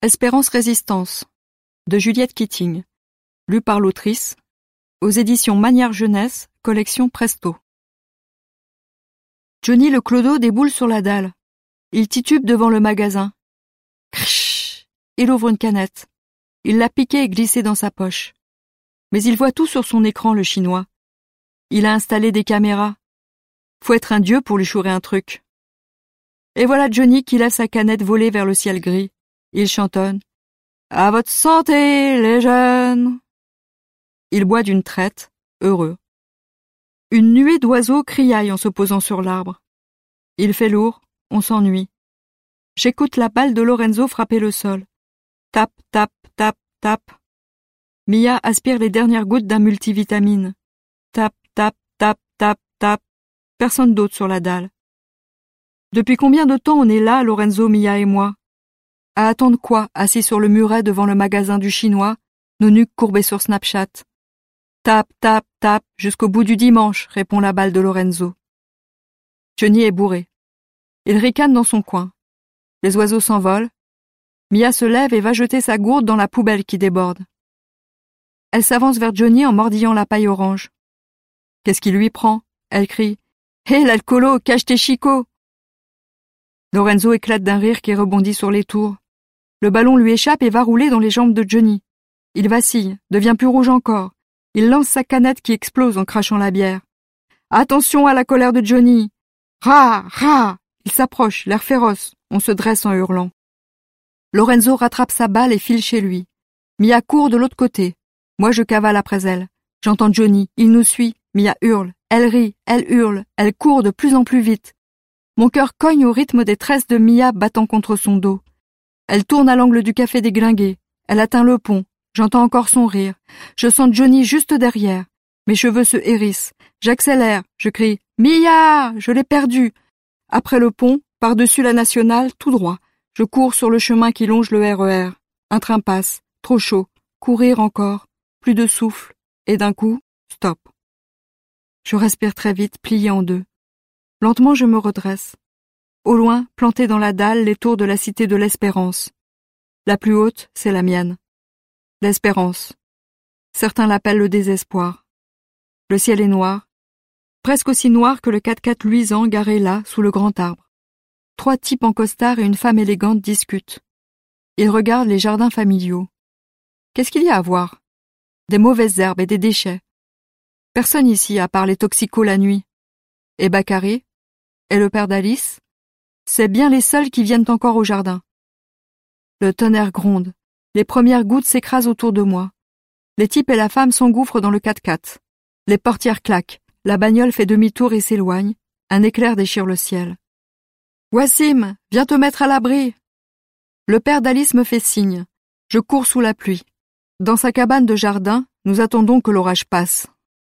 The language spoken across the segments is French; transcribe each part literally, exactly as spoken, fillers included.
Espérance Résistance, de Juliette Keating, lu par l'autrice, aux éditions Manière Jeunesse, collection Presto. Johnny le clodo déboule sur la dalle. Il titube devant le magasin. Crch. Il ouvre une canette. Il l'a piquée et glissée dans sa poche. Mais il voit tout sur son écran, le chinois. Il a installé des caméras. Faut être un dieu pour lui chourer un truc. Et voilà Johnny qui laisse sa canette voler vers le ciel gris. Il chantonne. À votre santé, les jeunes! Il boit d'une traite, heureux. Une nuée d'oiseaux criaille en se posant sur l'arbre. Il fait lourd, on s'ennuie. J'écoute la balle de Lorenzo frapper le sol. Tap, tap, tap, tap. Mia aspire les dernières gouttes d'un multivitamine. Tap, tap, tap, tap, tap. Personne d'autre sur la dalle. Depuis combien de temps on est là, Lorenzo, Mia et moi? À attendre quoi, assis sur le muret devant le magasin du chinois, nos nuques courbées sur Snapchat? Tap, tap, tap, jusqu'au bout du dimanche, répond la balle de Lorenzo. Johnny est bourré. Il ricane dans son coin. Les oiseaux s'envolent. Mia se lève et va jeter sa gourde dans la poubelle qui déborde. Elle s'avance vers Johnny en mordillant la paille orange. Qu'est-ce qui lui prend? Elle crie. Hé, hey, l'alcoolo, cache tes chicots! Lorenzo éclate d'un rire qui rebondit sur les tours. Le ballon lui échappe et va rouler dans les jambes de Johnny. Il vacille, devient plus rouge encore. Il lance sa canette qui explose en crachant la bière. Attention à la colère de Johnny! Ra! Ra! Il s'approche, l'air féroce. On se dresse en hurlant. Lorenzo rattrape sa balle et file chez lui. Mia court de l'autre côté. Moi je cavale après elle. J'entends Johnny, il nous suit. Mia hurle, elle rit, elle hurle, elle court de plus en plus vite. Mon cœur cogne au rythme des tresses de Mia battant contre son dos. Elle tourne à l'angle du café déglingué. Elle atteint le pont. J'entends encore son rire. Je sens Johnny juste derrière. Mes cheveux se hérissent. J'accélère. Je crie « Mia ! Je l'ai perdue !» Après le pont, par-dessus la nationale, tout droit. Je cours sur le chemin qui longe le R E R. Un train passe. Trop chaud. Courir encore. Plus de souffle. Et d'un coup, stop. Je respire très vite, plié en deux. Lentement, je me redresse. Au loin, plantées dans la dalle, les tours de la cité de l'Espérance. La plus haute, c'est la mienne. L'Espérance. Certains l'appellent le désespoir. Le ciel est noir, presque aussi noir que le quatre-quatre luisant garé là, sous le grand arbre. Trois types en costard et une femme élégante discutent. Ils regardent les jardins familiaux. Qu'est-ce qu'il y a à voir? Des mauvaises herbes et des déchets. Personne ici, à part les toxicos la nuit. Et Bakary? Et le père d'Alice? C'est bien les seuls qui viennent encore au jardin. Le tonnerre gronde. Les premières gouttes s'écrasent autour de moi. Les types et la femme s'engouffrent dans le quatre-quatre. Les portières claquent. La bagnole fait demi-tour et s'éloigne. Un éclair déchire le ciel. Wassim, viens te mettre à l'abri. Le père d'Alice me fait signe. Je cours sous la pluie. Dans sa cabane de jardin, nous attendons que l'orage passe.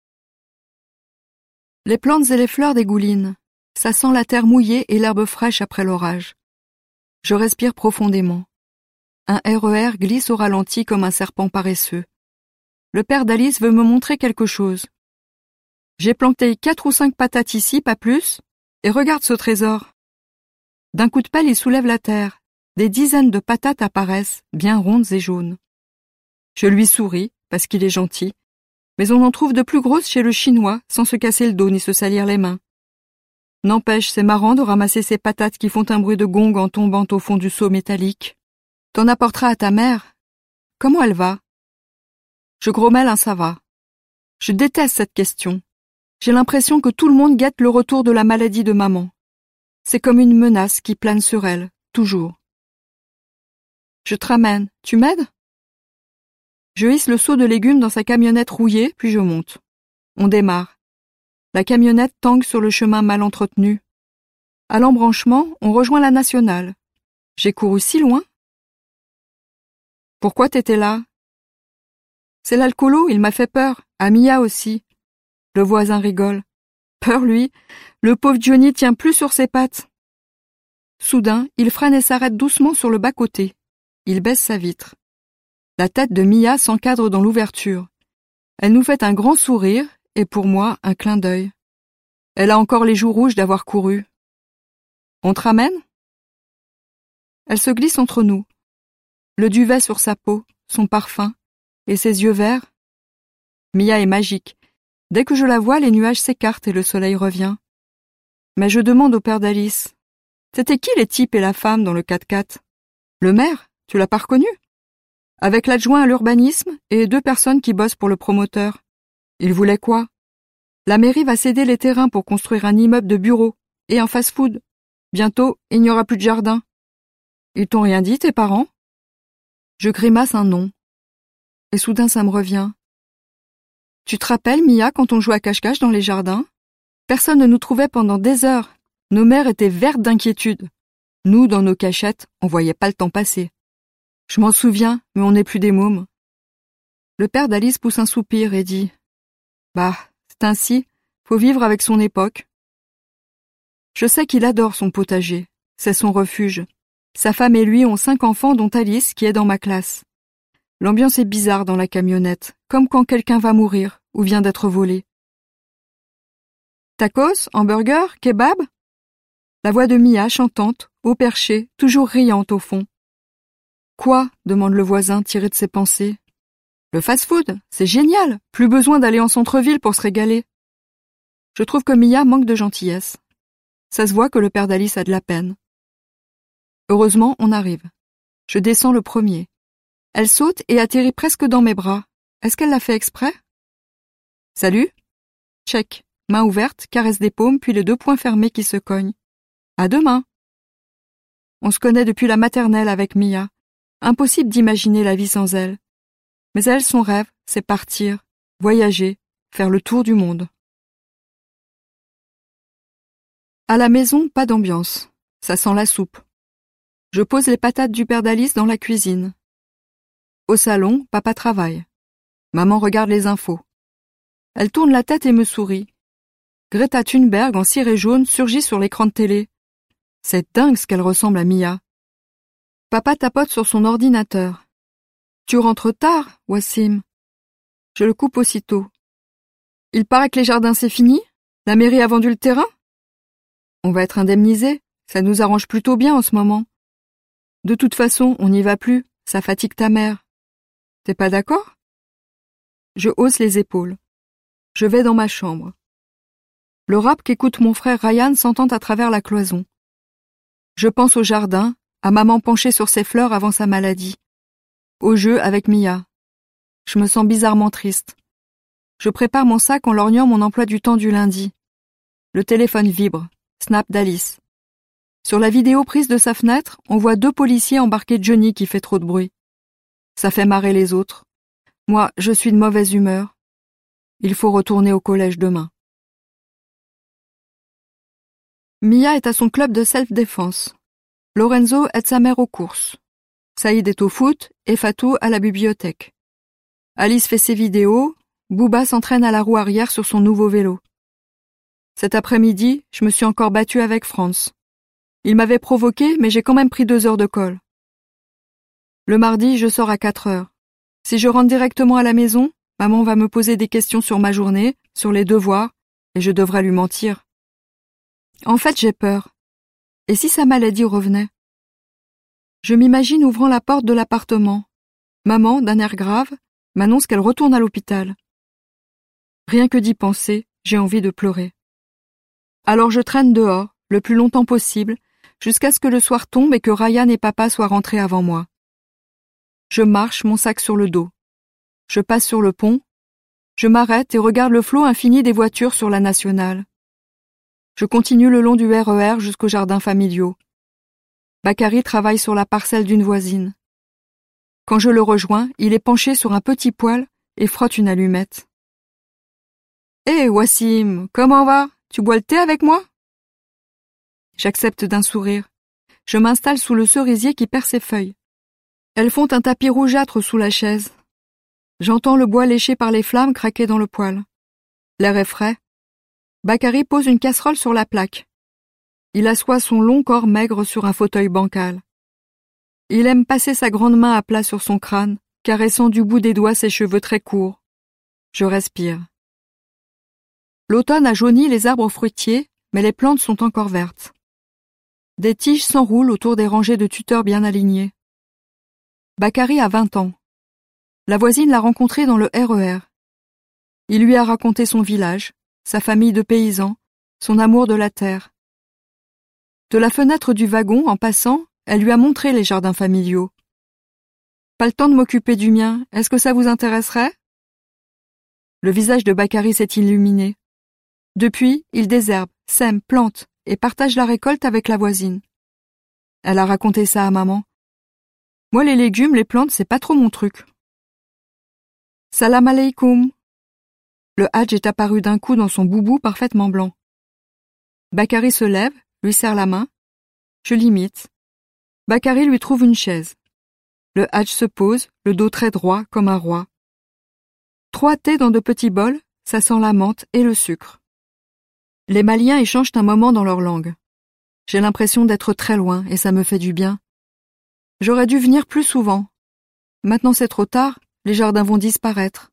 Les plantes et les fleurs dégoulinent. Ça sent la terre mouillée et l'herbe fraîche après l'orage. Je respire profondément. Un R E R glisse au ralenti comme un serpent paresseux. Le père d'Alice veut me montrer quelque chose. J'ai planté quatre ou cinq patates ici, pas plus, et regarde ce trésor. D'un coup de pelle, il soulève la terre. Des dizaines de patates apparaissent, bien rondes et jaunes. Je lui souris, parce qu'il est gentil, mais on en trouve de plus grosses chez le chinois, sans se casser le dos ni se salir les mains. N'empêche, c'est marrant de ramasser ces patates qui font un bruit de gong en tombant au fond du seau métallique. T'en apporteras à ta mère. Comment elle va? Je grommelle un ça va. Je déteste cette question. J'ai l'impression que tout le monde guette le retour de la maladie de maman. C'est comme une menace qui plane sur elle, toujours. Je te ramène. Tu m'aides? Je hisse le seau de légumes dans sa camionnette rouillée, puis je monte. On démarre. La camionnette tangue sur le chemin mal entretenu. À l'embranchement, on rejoint la nationale. J'ai couru si loin. Pourquoi t'étais là? C'est l'alcoolo, il m'a fait peur. À Mia aussi. Le voisin rigole. Peur, lui. Le pauvre Johnny tient plus sur ses pattes. Soudain, il freine et s'arrête doucement sur le bas-côté. Il baisse sa vitre. La tête de Mia s'encadre dans l'ouverture. Elle nous fait un grand sourire et pour moi un clin d'œil. Elle a encore les joues rouges d'avoir couru. On te ramène? Elle se glisse entre nous. le duvet sur sa peau, son parfum, et ses yeux verts. Mia est magique. Dès que je la vois, les nuages s'écartent et le soleil revient. Mais je demande au père d'Alice. C'était qui les types et la femme dans le quatre-quatre? Le maire, tu l'as pas reconnu? Avec l'adjoint à l'urbanisme et deux personnes qui bossent pour le promoteur. Il voulait quoi? La mairie va céder les terrains pour construire un immeuble de bureaux et un fast-food. Bientôt, il n'y aura plus de jardin. Ils t'ont rien dit, tes parents? Je grimace un non. Et soudain, ça me revient. Tu te rappelles, Mia, quand on jouait à cache-cache dans les jardins? Personne ne nous trouvait pendant des heures. Nos mères étaient vertes d'inquiétude. Nous, dans nos cachettes, on voyait pas le temps passer. Je m'en souviens, mais on n'est plus des mômes. Le père d'Alice pousse un soupir et dit « Bah, c'est ainsi, faut vivre avec son époque. » Je sais qu'il adore son potager, c'est son refuge. Sa femme et lui ont cinq enfants dont Alice qui est dans ma classe. L'ambiance est bizarre dans la camionnette, comme quand quelqu'un va mourir ou vient d'être volé. Tacos, hamburger, kebab? La voix de Mia chantante, au perché, toujours riante au fond. Quoi? Demande le voisin tiré de ses pensées. Le fast-food, c'est génial, plus besoin d'aller en centre-ville pour se régaler. Je trouve que Mia manque de gentillesse. Ça se voit que le père d'Alice a de la peine. Heureusement, on arrive. Je descends le premier. Elle saute et atterrit presque dans mes bras. Est-ce qu'elle l'a fait exprès? Salut? Check. Main ouverte, caresse des paumes, puis les deux poings fermés qui se cognent. À demain. On se connaît depuis la maternelle avec Mia. Impossible d'imaginer la vie sans elle. Mais elle, son rêve, c'est partir, voyager, faire le tour du monde. À la maison, pas d'ambiance. Ça sent la soupe. Je pose les patates du père d'Alice dans la cuisine. Au salon, papa travaille. Maman regarde les infos. Elle tourne la tête et me sourit. Greta Thunberg en ciré jaune surgit sur l'écran de télé. C'est dingue ce qu'elle ressemble à Mia. Papa tapote sur son ordinateur. Tu rentres tard, Wassim. Je le coupe aussitôt. Il paraît que les jardins c'est fini? La mairie a vendu le terrain? On va être indemnisé. Ça nous arrange plutôt bien en ce moment. De toute façon, on n'y va plus. Ça fatigue ta mère. T'es pas d'accord? Je hausse les épaules. Je vais dans ma chambre. Le rap qu'écoute mon frère Ryan s'entend à travers la cloison. Je pense au jardin, à maman penchée sur ses fleurs avant sa maladie. Au jeu avec Mia. Je me sens bizarrement triste. Je prépare mon sac en lorgnant mon emploi du temps du lundi. Le téléphone vibre. Snap d'Alice. Sur la vidéo prise de sa fenêtre, on voit deux policiers embarquer Johnny qui fait trop de bruit. Ça fait marrer les autres. Moi, je suis de mauvaise humeur. Il faut retourner au collège demain. Mia est à son club de self-défense. Lorenzo aide sa mère aux courses. Saïd est au foot et Fatou à la bibliothèque. Alice fait ses vidéos, Bouba s'entraîne à la roue arrière sur son nouveau vélo. Cet après-midi, je me suis encore battue avec Franz. Il m'avait provoqué, mais j'ai quand même pris deux heures de colle. Le mardi, je sors à quatre heures. Si je rentre directement à la maison, maman va me poser des questions sur ma journée, sur les devoirs, et je devrais lui mentir. En fait, j'ai peur. Et si sa maladie revenait? Je m'imagine ouvrant la porte de l'appartement. Maman, d'un air grave, m'annonce qu'elle retourne à l'hôpital. Rien que d'y penser, j'ai envie de pleurer. Alors je traîne dehors, le plus longtemps possible, jusqu'à ce que le soir tombe et que Ryan et papa soient rentrés avant moi. Je marche, mon sac sur le dos. Je passe sur le pont. Je m'arrête et regarde le flot infini des voitures sur la nationale. Je continue le long du R E R jusqu'aux jardins familiaux. Bakary travaille sur la parcelle d'une voisine. Quand je le rejoins, il est penché sur un petit poêle et frotte une allumette. « Hé, hey, Wassim, comment va? Tu bois le thé avec moi ?» J'accepte d'un sourire. Je m'installe sous le cerisier qui perd ses feuilles. Elles font un tapis rougeâtre sous la chaise. J'entends le bois léché par les flammes craquer dans le poêle. L'air est frais. Bakary pose une casserole sur la plaque. Il assoit son long corps maigre sur un fauteuil bancal. Il aime passer sa grande main à plat sur son crâne, caressant du bout des doigts ses cheveux très courts. Je respire. L'automne a jauni les arbres fruitiers, mais les plantes sont encore vertes. Des tiges s'enroulent autour des rangées de tuteurs bien alignées. Bakary a vingt ans. La voisine l'a rencontré dans le R E R. Il lui a raconté son village, sa famille de paysans, son amour de la terre. De la fenêtre du wagon, en passant, elle lui a montré les jardins familiaux. « Pas le temps de m'occuper du mien, est-ce que ça vous intéresserait ?» Le visage de Bakary s'est illuminé. Depuis, il désherbe, sème, plante et partage la récolte avec la voisine. Elle a raconté ça à maman. Moi, les légumes, les plantes, c'est pas trop mon truc. Salam aleykoum. Le hadj est apparu d'un coup dans son boubou parfaitement blanc. Bakary se lève, lui serre la main. Je l'imite. Bakary lui trouve une chaise. Le hadj se pose, le dos très droit comme un roi. Trois thés dans de petits bols, ça sent la menthe et le sucre. Les Maliens échangent un moment dans leur langue. J'ai l'impression d'être très loin et ça me fait du bien. J'aurais dû venir plus souvent. Maintenant c'est trop tard, les jardins vont disparaître.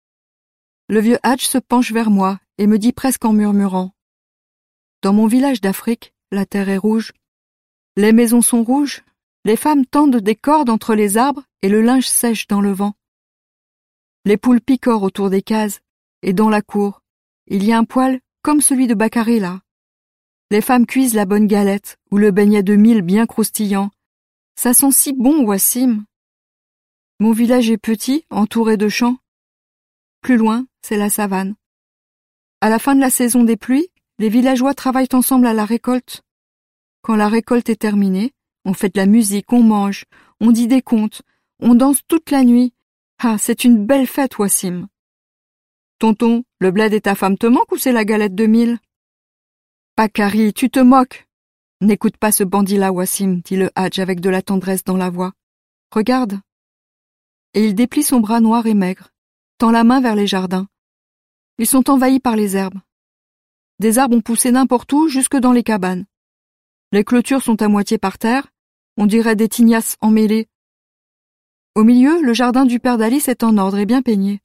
Le vieux hadj se penche vers moi et me dit presque en murmurant. Dans mon village d'Afrique, la terre est rouge. Les maisons sont rouges, les femmes tendent des cordes entre les arbres et le linge sèche dans le vent. Les poules picorent autour des cases et dans la cour, il y a un poêle comme celui de Bakary là. Les femmes cuisent la bonne galette ou le beignet de mil bien croustillant. Ça sent si bon, Wassim. Mon village est petit, entouré de champs. Plus loin, c'est la savane. À la fin de la saison des pluies, les villageois travaillent ensemble à la récolte. Quand la récolte est terminée, on fait de la musique, on mange, on dit des contes, on danse toute la nuit. Ah, c'est une belle fête, Wassim. Tonton, le bled et ta femme te manquent ou c'est la galette de mil? Bakary, tu te moques. N'écoute pas ce bandit-là, Wassim, dit le hadj avec de la tendresse dans la voix. Regarde. Et il déplie son bras noir et maigre, tend la main vers les jardins. Ils sont envahis par les herbes. Des arbres ont poussé n'importe où, jusque dans les cabanes. Les clôtures sont à moitié par terre, on dirait des tignasses emmêlées. Au milieu, le jardin du père d'Alice est en ordre et bien peigné.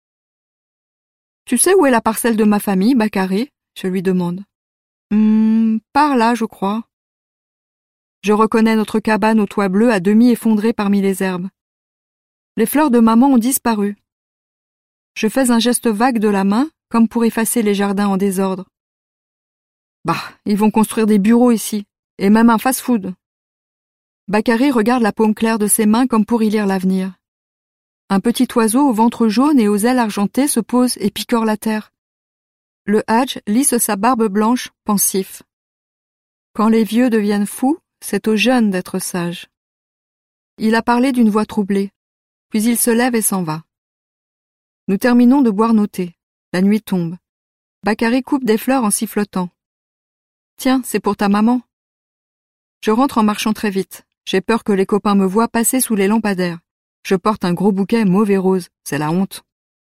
Tu sais où est la parcelle de ma famille, Bakary? Je lui demande. Hum, par là, je crois. Je reconnais notre cabane au toit bleu à demi effondrée parmi les herbes. Les fleurs de maman ont disparu. Je fais un geste vague de la main, comme pour effacer les jardins en désordre. Bah, ils vont construire des bureaux ici, et même un fast-food. Bakary regarde la paume claire de ses mains comme pour y lire l'avenir. Un petit oiseau au ventre jaune et aux ailes argentées se pose et picore la terre. Le hadj lisse sa barbe blanche, pensif. Quand les vieux deviennent fous, c'est aux jeunes d'être sages. Il a parlé d'une voix troublée, puis il se lève et s'en va. Nous terminons de boire nos thés. La nuit tombe. Bakary coupe des fleurs en sifflotant. Tiens, c'est pour ta maman. Je rentre en marchant très vite. J'ai peur que les copains me voient passer sous les lampadaires. Je porte un gros bouquet mauvais rose, c'est la honte.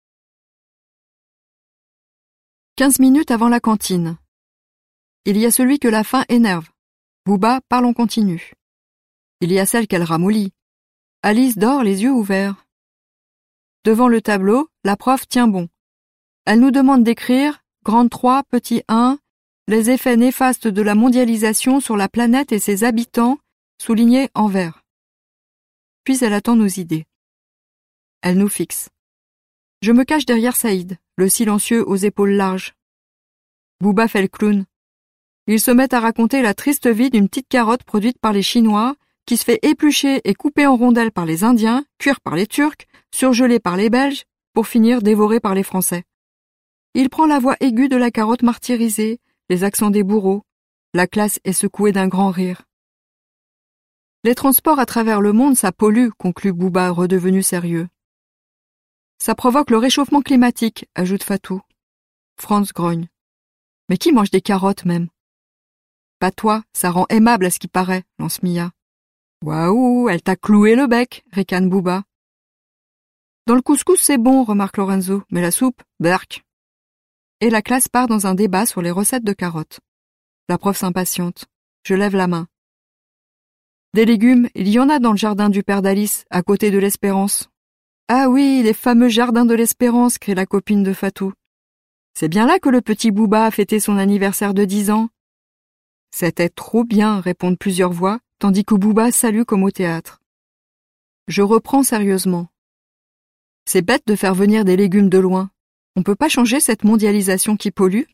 Quinze minutes avant la cantine. Il y a celui que la faim énerve. Bouba parle en continu. Il y a celle qu'elle ramollit. Alice dort les yeux ouverts. Devant le tableau, la prof tient bon. Elle nous demande d'écrire, grande trois, petit un, les effets néfastes de la mondialisation sur la planète et ses habitants, soulignés en vert. Puis elle attend nos idées. Elle nous fixe. Je me cache derrière Saïd, le silencieux aux épaules larges. Bouba fait le clown. Il se met à raconter la triste vie d'une petite carotte produite par les Chinois, qui se fait éplucher et couper en rondelles par les Indiens, cuire par les Turcs, surgelée par les Belges, pour finir dévorée par les Français. Il prend la voix aiguë de la carotte martyrisée, les accents des bourreaux. La classe est secouée d'un grand rire. Les transports à travers le monde, ça pollue, conclut Bouba, redevenu sérieux. Ça provoque le réchauffement climatique, ajoute Fatou. Franz grogne. Mais qui mange des carottes même? Pas toi, ça rend aimable à ce qui paraît, lance Mia. Waouh, elle t'a cloué le bec, ricane Bouba. Dans le couscous c'est bon, remarque Lorenzo, mais la soupe, berk. Et la classe part dans un débat sur les recettes de carottes. La prof s'impatiente. Je lève la main. Des légumes, il y en a dans le jardin du père d'Alice, à côté de l'Espérance. Ah oui, les fameux jardins de l'Espérance, crie la copine de Fatou. C'est bien là que le petit Bouba a fêté son anniversaire de dix ans. C'était trop bien, répondent plusieurs voix, tandis que Bouba salue comme au théâtre. Je reprends sérieusement. C'est bête de faire venir des légumes de loin. On peut pas changer cette mondialisation qui pollue?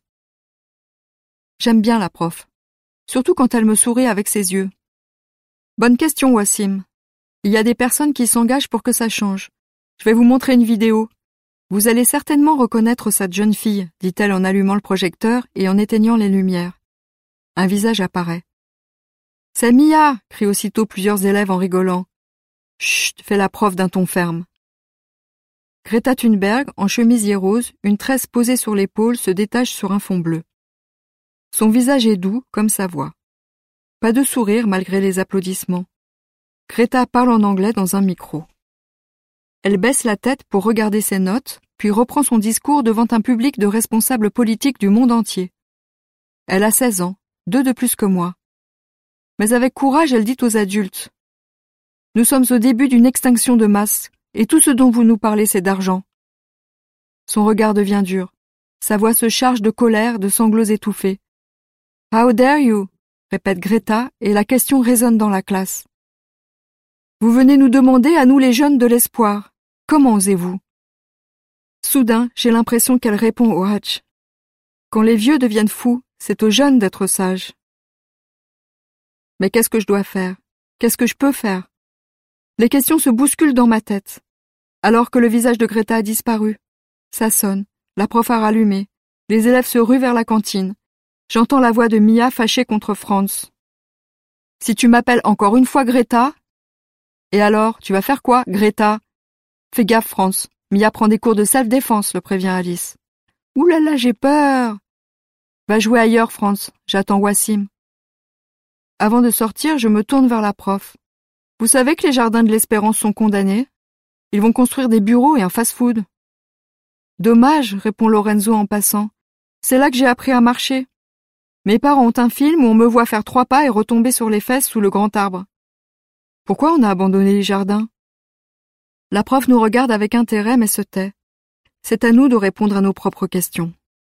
J'aime bien la prof, surtout quand elle me sourit avec ses yeux. Bonne question, Wassim. Il y a des personnes qui s'engagent pour que ça change. Je vais vous montrer une vidéo. Vous allez certainement reconnaître cette jeune fille, dit-elle en allumant le projecteur et en éteignant les lumières. Un visage apparaît. C'est Mia, crient aussitôt plusieurs élèves en rigolant. Chut, fait la prof d'un ton ferme. Greta Thunberg, en chemisier rose, une tresse posée sur l'épaule, se détache sur un fond bleu. Son visage est doux, comme sa voix. Pas de sourire malgré les applaudissements. Greta parle en anglais dans un micro. Elle baisse la tête pour regarder ses notes, puis reprend son discours devant un public de responsables politiques du monde entier. Elle a seize ans, deux de plus que moi. Mais avec courage, elle dit aux adultes. Nous sommes au début d'une extinction de masse, et tout ce dont vous nous parlez, c'est d'argent. Son regard devient dur. Sa voix se charge de colère, de sanglots étouffés. How dare you? Répète Greta, et la question résonne dans la classe. Vous venez nous demander, à nous les jeunes, de l'espoir. Comment osez-vous? Soudain, j'ai l'impression qu'elle répond au Hatch. Quand les vieux deviennent fous, c'est aux jeunes d'être sages. Mais qu'est-ce que je dois faire? Qu'est-ce que je peux faire? Les questions se bousculent dans ma tête. Alors que le visage de Greta a disparu. Ça sonne, la prof a rallumé. Les élèves se ruent vers la cantine. J'entends la voix de Mia fâchée contre Franz. Si tu m'appelles encore une fois Greta... Et alors, tu vas faire quoi, Greta? Fais gaffe, Franz. Mia prend des cours de self-défense, le prévient Alice. Ouh là là, j'ai peur. Va jouer ailleurs, Franz. J'attends Wassim. Avant de sortir, je me tourne vers la prof. Vous savez que les jardins de l'Espérance sont condamnés? Ils vont construire des bureaux et un fast-food. Dommage, répond Lorenzo en passant. C'est là que j'ai appris à marcher. Mes parents ont un film où on me voit faire trois pas et retomber sur les fesses sous le grand arbre. Pourquoi on a abandonné les jardins? La prof nous regarde avec intérêt mais se tait. C'est à nous de répondre à nos propres questions.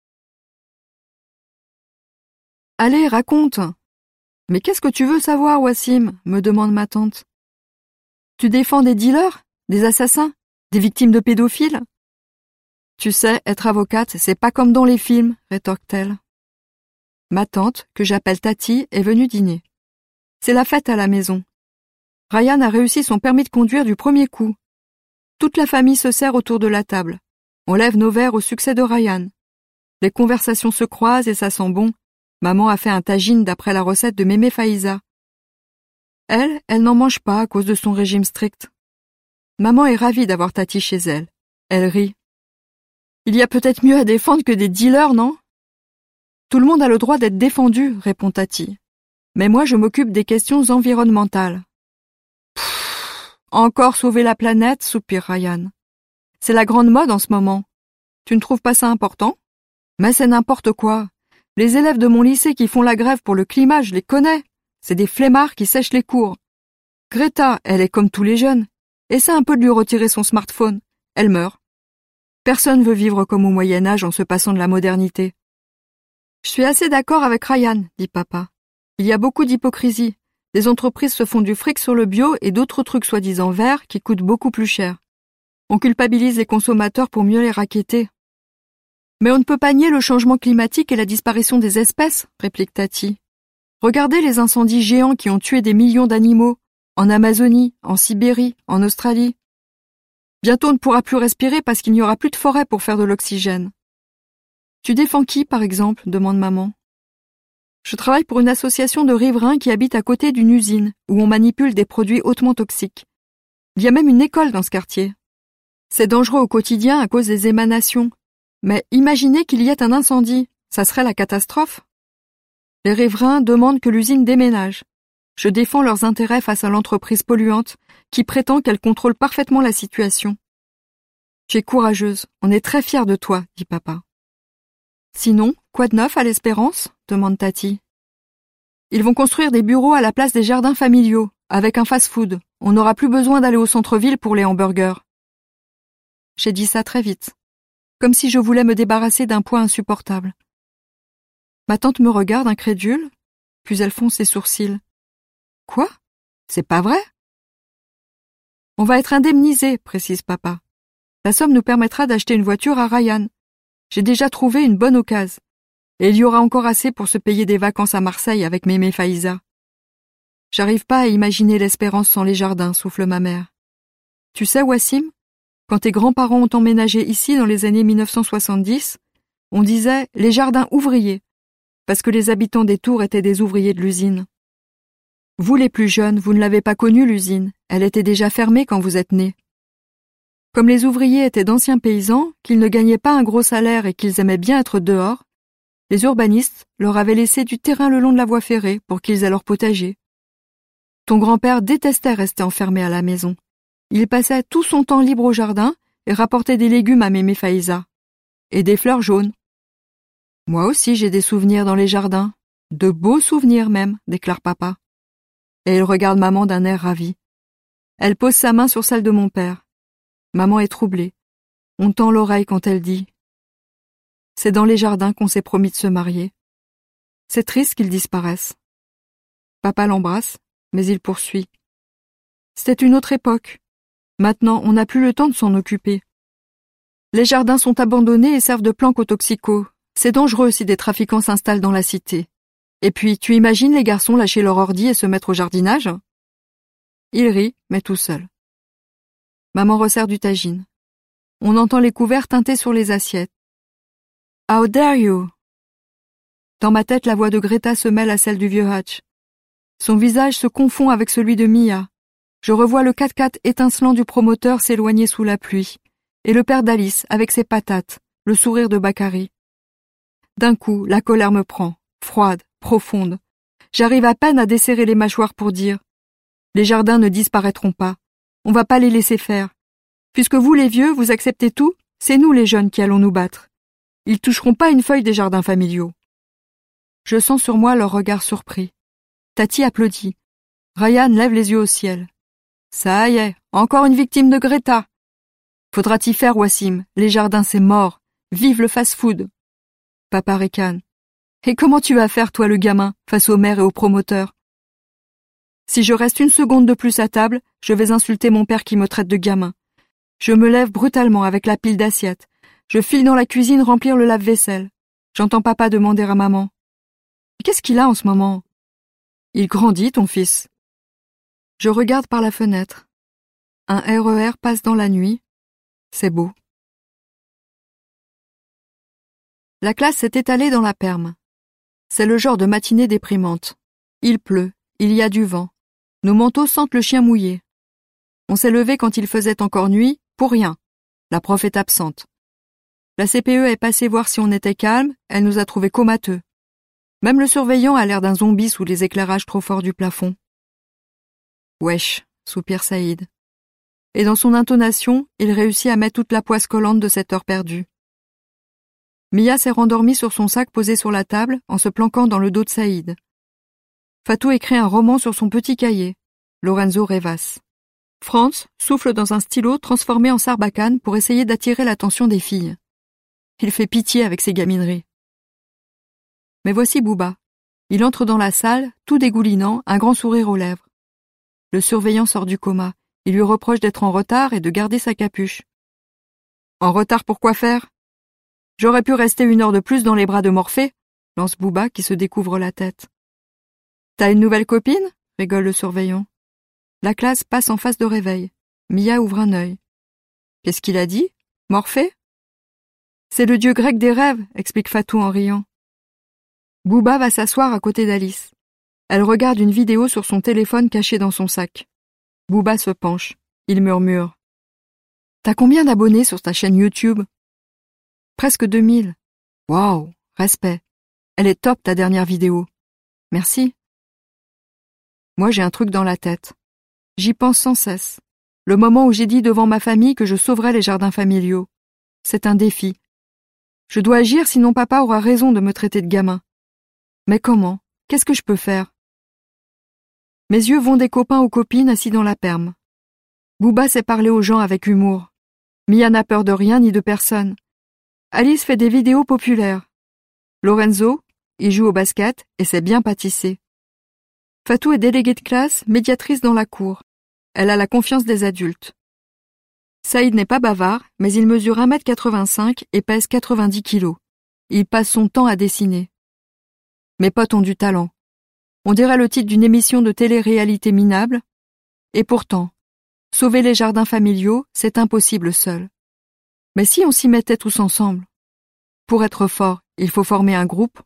Allez, raconte. Mais qu'est-ce que tu veux savoir, Wassim? Me demande ma tante. Tu défends des dealers? Des assassins? Des victimes de pédophiles? Tu sais, être avocate, c'est pas comme dans les films, rétorque-t-elle. Ma tante, que j'appelle Tati, est venue dîner. C'est la fête à la maison. Ryan a réussi son permis de conduire du premier coup. Toute la famille se serre autour de la table. On lève nos verres au succès de Ryan. Les conversations se croisent et ça sent bon. Maman a fait un tagine d'après la recette de Mémé Faïza. Elle, elle n'en mange pas à cause de son régime strict. Maman est ravie d'avoir Tati chez elle. Elle rit. Il y a peut-être mieux à défendre que des dealers, non? Tout le monde a le droit d'être défendu, répond Tati. Mais moi, je m'occupe des questions environnementales. Pfff, encore sauver la planète, soupire Ryan. C'est la grande mode en ce moment. Tu ne trouves pas ça important? Mais c'est n'importe quoi. Les élèves de mon lycée qui font la grève pour le climat, je les connais. C'est des flemmards qui sèchent les cours. Greta, elle est comme tous les jeunes. Essaie un peu de lui retirer son smartphone. Elle meurt. Personne veut vivre comme au Moyen-Âge en se passant de la modernité. Je suis assez d'accord avec Ryan, dit papa. Il y a beaucoup d'hypocrisie. Des entreprises se font du fric sur le bio et d'autres trucs soi-disant verts qui coûtent beaucoup plus cher. On culpabilise les consommateurs pour mieux les racketter. Mais on ne peut pas nier le changement climatique et la disparition des espèces, réplique Tati. Regardez les incendies géants qui ont tué des millions d'animaux, en Amazonie, en Sibérie, en Australie. Bientôt on ne pourra plus respirer parce qu'il n'y aura plus de forêt pour faire de l'oxygène. Tu défends qui, par exemple? Demande maman. Je travaille pour une association de riverains qui habitent à côté d'une usine où on manipule des produits hautement toxiques. Il y a même une école dans ce quartier. C'est dangereux au quotidien à cause des émanations. Mais imaginez qu'il y ait un incendie, ça serait la catastrophe. Les riverains demandent que l'usine déménage. Je défends leurs intérêts face à l'entreprise polluante qui prétend qu'elle contrôle parfaitement la situation. Tu es courageuse, on est très fiers de toi, dit papa. Sinon, quoi de neuf à l'Espérance? Demande Tati. Ils vont construire des bureaux à la place des jardins familiaux, avec un fast-food. On n'aura plus besoin d'aller au centre-ville pour les hamburgers. J'ai dit ça très vite, comme si je voulais me débarrasser d'un poids insupportable. Ma tante me regarde incrédule, puis elle fronce ses sourcils. Quoi? C'est pas vrai? On va être indemnisés, précise papa. La somme nous permettra d'acheter une voiture à Ryan. J'ai déjà trouvé une bonne occasion. Et il y aura encore assez pour se payer des vacances à Marseille avec mémé Faïza. J'arrive pas à imaginer l'espérance sans les jardins, souffle ma mère. Tu sais, Wassim, quand tes grands-parents ont emménagé ici dans les années mille neuf cent soixante-dix, on disait les jardins ouvriers, parce que les habitants des tours étaient des ouvriers de l'usine. Vous les plus jeunes, vous ne l'avez pas connue l'usine, elle était déjà fermée quand vous êtes nés. Comme les ouvriers étaient d'anciens paysans, qu'ils ne gagnaient pas un gros salaire et qu'ils aimaient bien être dehors, les urbanistes leur avaient laissé du terrain le long de la voie ferrée pour qu'ils aient leur potager. Ton grand-père détestait rester enfermé à la maison. Il passait tout son temps libre au jardin et rapportait des légumes à mémé Faïza. Et des fleurs jaunes. Moi aussi j'ai des souvenirs dans les jardins. De beaux souvenirs même, déclare papa. Et il regarde maman d'un air ravi. Elle pose sa main sur celle de mon père. Maman est troublée. On tend l'oreille quand elle dit « C'est dans les jardins qu'on s'est promis de se marier. C'est triste qu'ils disparaissent. » Papa l'embrasse, mais il poursuit. « C'était une autre époque. Maintenant, on n'a plus le temps de s'en occuper. Les jardins sont abandonnés et servent de planque aux toxicos. C'est dangereux si des trafiquants s'installent dans la cité. Et puis, tu imagines les garçons lâcher leur ordi et se mettre au jardinage ?» Il rit, mais tout seul. Maman resserre du tagine. On entend les couverts teinter sur les assiettes. « How dare you !» Dans ma tête, la voix de Greta se mêle à celle du vieux Hatch. Son visage se confond avec celui de Mia. Je revois le quatre-quatre étincelant du promoteur s'éloigner sous la pluie, et le père d'Alice avec ses patates, le sourire de Bakary. D'un coup, la colère me prend, froide, profonde. J'arrive à peine à desserrer les mâchoires pour dire « Les jardins ne disparaîtront pas. On va pas les laisser faire. Puisque vous, les vieux, vous acceptez tout, c'est nous, les jeunes, qui allons nous battre. Ils toucheront pas une feuille des jardins familiaux. » Je sens sur moi leur regard surpris. Tati applaudit. Ryan lève les yeux au ciel. Ça y est, encore une victime de Greta. Faudra t'y faire, Wassim. Les jardins, c'est mort. Vive le fast-food. Papa ricane. Et comment tu vas faire, toi, le gamin, face au maire et au promoteur? Si je reste une seconde de plus à table, je vais insulter mon père qui me traite de gamin. Je me lève brutalement avec la pile d'assiettes. Je file dans la cuisine remplir le lave-vaisselle. J'entends papa demander à maman. « Qu'est-ce qu'il a en ce moment ?»« Il grandit, ton fils. » Je regarde par la fenêtre. Un R E R passe dans la nuit. C'est beau. La classe s'est étalée dans la perme. C'est le genre de matinée déprimante. Il pleut, il y a du vent. Nos manteaux sentent le chien mouillé. On s'est levé quand il faisait encore nuit, pour rien. La prof est absente. La C P E est passée voir si on était calme, elle nous a trouvés comateux. Même le surveillant a l'air d'un zombie sous les éclairages trop forts du plafond. Wesh, soupire Saïd. Et dans son intonation, il réussit à mettre toute la poisse collante de cette heure perdue. Mia s'est rendormie sur son sac posé sur la table en se planquant dans le dos de Saïd. Fatou écrit un roman sur son petit cahier. Lorenzo rêvasse. Franz souffle dans un stylo transformé en sarbacane pour essayer d'attirer l'attention des filles. Il fait pitié avec ses gamineries. Mais voici Bouba. Il entre dans la salle, tout dégoulinant, un grand sourire aux lèvres. Le surveillant sort du coma. Il lui reproche d'être en retard et de garder sa capuche. En retard pour quoi faire? J'aurais pu rester une heure de plus dans les bras de Morphée, lance Bouba qui se découvre la tête. T'as une nouvelle copine? Rigole le surveillant. La classe passe en phase de réveil. Mia ouvre un œil. Qu'est-ce qu'il a dit? Morphée? C'est le dieu grec des rêves, explique Fatou en riant. Bouba va s'asseoir à côté d'Alice. Elle regarde une vidéo sur son téléphone caché dans son sac. Bouba se penche. Il murmure. T'as combien d'abonnés sur ta chaîne YouTube? Presque deux mille. Waouh, respect. Elle est top ta dernière vidéo. Merci. Moi j'ai un truc dans la tête. J'y pense sans cesse. Le moment où j'ai dit devant ma famille que je sauverais les jardins familiaux. C'est un défi. Je dois agir sinon papa aura raison de me traiter de gamin. Mais comment? Qu'est-ce que je peux faire? Mes yeux vont des copains aux copines assis dans la perme. Bouba sait parler aux gens avec humour. Mia n'a peur de rien ni de personne. Alice fait des vidéos populaires. Lorenzo, il joue au basket et sait bien pâtisser. Fatou est déléguée de classe, médiatrice dans la cour. Elle a la confiance des adultes. Saïd n'est pas bavard, mais il mesure un mètre quatre-vingt-cinq et pèse quatre-vingt-dix kilos. Il passe son temps à dessiner. Mes potes ont du talent. On dirait le titre d'une émission de télé-réalité minable. Et pourtant, sauver les jardins familiaux, c'est impossible seul. Mais si on s'y mettait tous ensemble? Pour être fort, il faut former un groupe.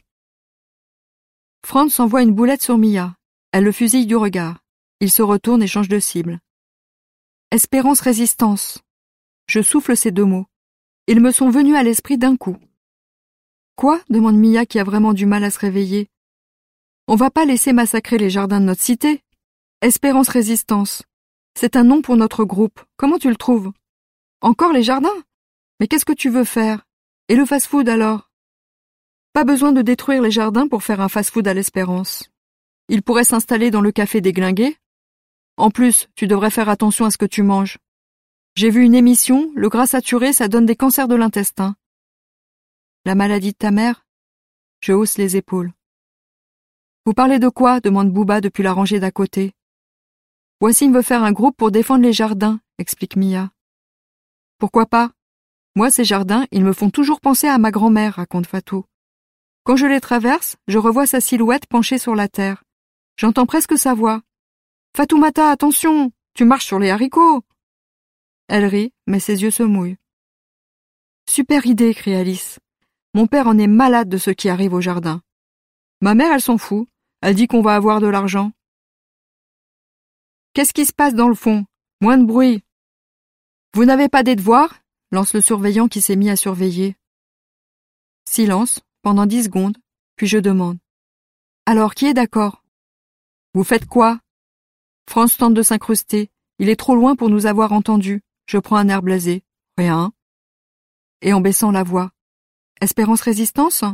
Franz envoie une boulette sur Mia. Elle le fusille du regard. Il se retourne et change de cible. Espérance résistance. Je souffle ces deux mots. Ils me sont venus à l'esprit d'un coup. Quoi? Demande Mia qui a vraiment du mal à se réveiller. On va pas laisser massacrer les jardins de notre cité. Espérance résistance. C'est un nom pour notre groupe. Comment tu le trouves? Encore les jardins? Mais qu'est-ce que tu veux faire? Et le fast-food alors? Pas besoin de détruire les jardins pour faire un fast-food à l'Espérance. Il pourrait s'installer dans le café déglingué. En plus, tu devrais faire attention à ce que tu manges. J'ai vu une émission, le gras saturé, ça donne des cancers de l'intestin. La maladie de ta mère? Je hausse les épaules. Vous parlez de quoi? Demande Bouba depuis la rangée d'à côté. Wassim veut faire un groupe pour défendre les jardins, explique Mia. Pourquoi pas? Moi, ces jardins, ils me font toujours penser à ma grand-mère, raconte Fatou. Quand je les traverse, je revois sa silhouette penchée sur la terre. J'entends presque sa voix. Fatoumata, attention, tu marches sur les haricots. Elle rit, mais ses yeux se mouillent. Super idée, crie Alice. Mon père en est malade de ce qui arrive au jardin. Ma mère, elle s'en fout. Elle dit qu'on va avoir de l'argent. Qu'est-ce qui se passe dans le fond? Moins de bruit. Vous n'avez pas des devoirs? Lance le surveillant qui s'est mis à surveiller. Silence, pendant dix secondes, puis je demande. Alors, qui est d'accord? Vous faites quoi? Franz tente de s'incruster. Il est trop loin pour nous avoir entendus. Je prends un air blasé. Rien. Et en baissant la voix. Espérance résistance?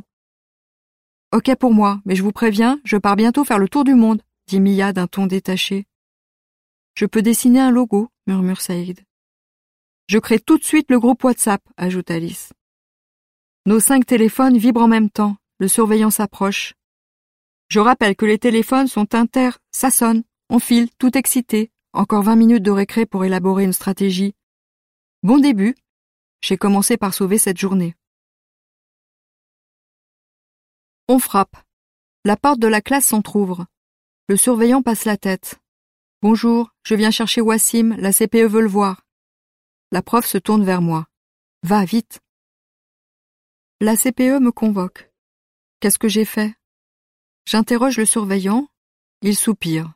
Ok pour moi, mais je vous préviens, je pars bientôt faire le tour du monde, dit Mia d'un ton détaché. Je peux dessiner un logo, murmure Saïd. Je crée tout de suite le groupe WhatsApp, ajoute Alice. Nos cinq téléphones vibrent en même temps. Le surveillant s'approche. Je rappelle que les téléphones sont inter... Ça sonne. On file, tout excité. Encore vingt minutes de récré pour élaborer une stratégie. Bon début. J'ai commencé par sauver cette journée. On frappe. La porte de la classe s'entr'ouvre. Le surveillant passe la tête. Bonjour, je viens chercher Wassim, la C P E veut le voir. La prof se tourne vers moi. Va, vite. La C P E me convoque. Qu'est-ce que j'ai fait? J'interroge le surveillant. Il soupire.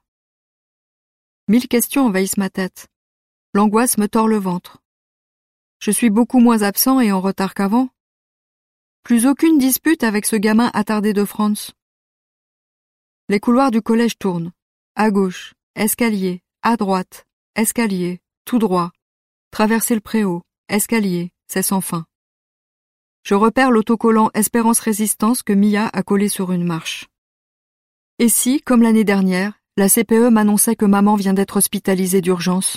Mille questions envahissent ma tête. L'angoisse me tord le ventre. Je suis beaucoup moins absent et en retard qu'avant. Plus aucune dispute avec ce gamin attardé de Franz. Les couloirs du collège tournent. À gauche, escalier, à droite, escalier, tout droit. Traverser le préau, escalier, c'est sans fin. Je repère l'autocollant Espérance Résistance que Mia a collé sur une marche. Et si, comme l'année dernière, la C P E m'annonçait que maman vient d'être hospitalisée d'urgence?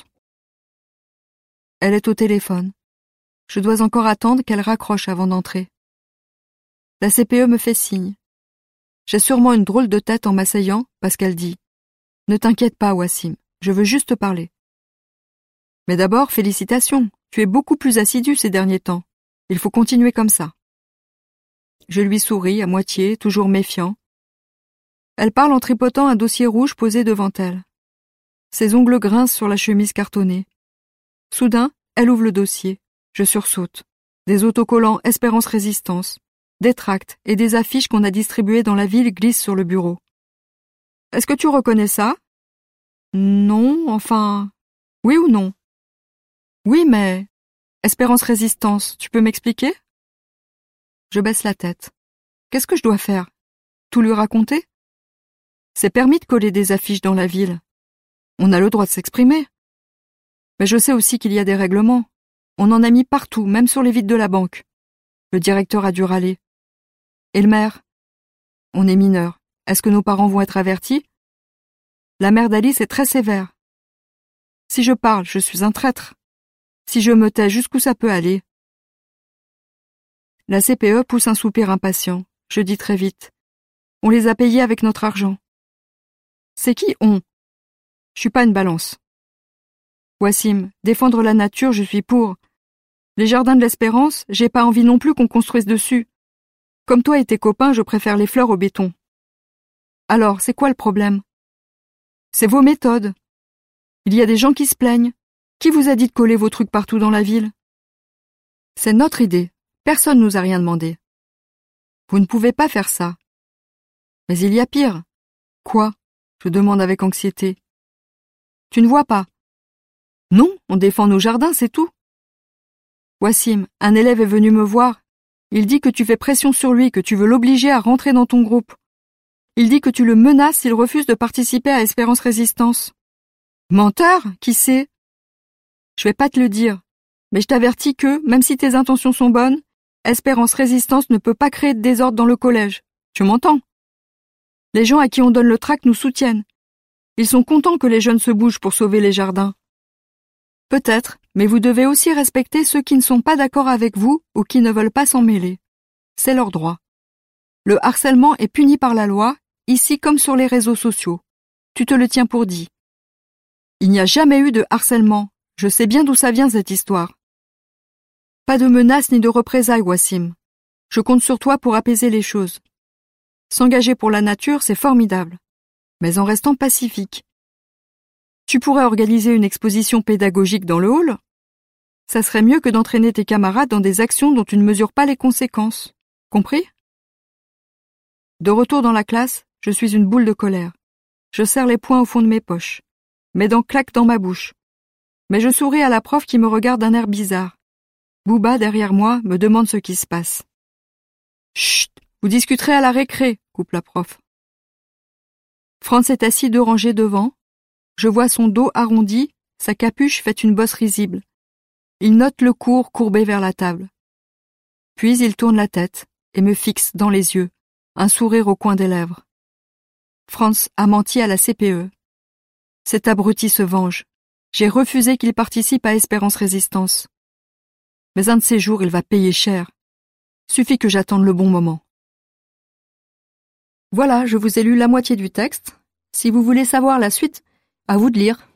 Elle est au téléphone. Je dois encore attendre qu'elle raccroche avant d'entrer. La C P E me fait signe. J'ai sûrement une drôle de tête en m'asseyant parce qu'elle dit « Ne t'inquiète pas, Wassim, je veux juste parler. » Mais d'abord, félicitations, tu es beaucoup plus assidu ces derniers temps. Il faut continuer comme ça. Je lui souris à moitié, toujours méfiant. Elle parle en tripotant un dossier rouge posé devant elle. Ses ongles grincent sur la chemise cartonnée. Soudain, elle ouvre le dossier. Je sursaute. Des autocollants Espérance Résistance, des tracts et des affiches qu'on a distribuées dans la ville glissent sur le bureau. Est-ce que tu reconnais ça? Non, enfin... Oui ou non? Oui, mais... Espérance Résistance, tu peux m'expliquer? Je baisse la tête. Qu'est-ce que je dois faire? Tout lui raconter? C'est permis de coller des affiches dans la ville. On a le droit de s'exprimer. Mais je sais aussi qu'il y a des règlements. On en a mis partout, même sur les vitres de la banque. Le directeur a dû râler. Et le maire? On est mineur. Est-ce que nos parents vont être avertis? La mère d'Alice est très sévère. Si je parle, je suis un traître. Si je me tais, jusqu'où ça peut aller? La C P E pousse un soupir impatient. Je dis très vite. On les a payés avec notre argent. C'est qui on? Je suis pas une balance. Wassim, défendre la nature, je suis pour. Les jardins de l'Espérance, j'ai pas envie non plus qu'on construise dessus. Comme toi et tes copains, je préfère les fleurs au béton. Alors, c'est quoi le problème? C'est vos méthodes. Il y a des gens qui se plaignent. Qui vous a dit de coller vos trucs partout dans la ville? C'est notre idée. Personne nous a rien demandé. Vous ne pouvez pas faire ça. Mais il y a pire. Quoi? Je demande avec anxiété. Tu ne vois pas? Non, on défend nos jardins, c'est tout. Wassim, un élève est venu me voir. Il dit que tu fais pression sur lui, que tu veux l'obliger à rentrer dans ton groupe. Il dit que tu le menaces s'il refuse de participer à Espérance Résistance. Menteur, qui sait? Je vais pas te le dire, mais je t'avertis que, même si tes intentions sont bonnes, Espérance Résistance ne peut pas créer de désordre dans le collège. Tu m'entends? Les gens à qui on donne le tract nous soutiennent. Ils sont contents que les jeunes se bougent pour sauver les jardins. Peut-être, mais vous devez aussi respecter ceux qui ne sont pas d'accord avec vous ou qui ne veulent pas s'en mêler. C'est leur droit. Le harcèlement est puni par la loi, ici comme sur les réseaux sociaux. Tu te le tiens pour dit. Il n'y a jamais eu de harcèlement. Je sais bien d'où ça vient cette histoire. Pas de menaces ni de représailles, Wassim. Je compte sur toi pour apaiser les choses. S'engager pour la nature, c'est formidable, mais en restant pacifique. Tu pourrais organiser une exposition pédagogique dans le hall. Ça serait mieux que d'entraîner tes camarades dans des actions dont tu ne mesures pas les conséquences. Compris? De retour dans la classe, je suis une boule de colère. Je serre les poings au fond de mes poches. Mes dents claquent dans ma bouche. Mais je souris à la prof qui me regarde d'un air bizarre. Bouba, derrière moi, me demande ce qui se passe. Chut, vous discuterez à la récré, coupe la prof. Franz est assis deux rangées devant. Je vois son dos arrondi, sa capuche fait une bosse risible. Il note le cours courbé vers la table. Puis il tourne la tête et me fixe dans les yeux, un sourire au coin des lèvres. Franz a menti à la C P E. Cet abruti se venge. J'ai refusé qu'il participe à Espérance Résistance. Mais un de ces jours, il va payer cher. Suffit que j'attende le bon moment. Voilà, je vous ai lu la moitié du texte. Si vous voulez savoir la suite, à vous de lire.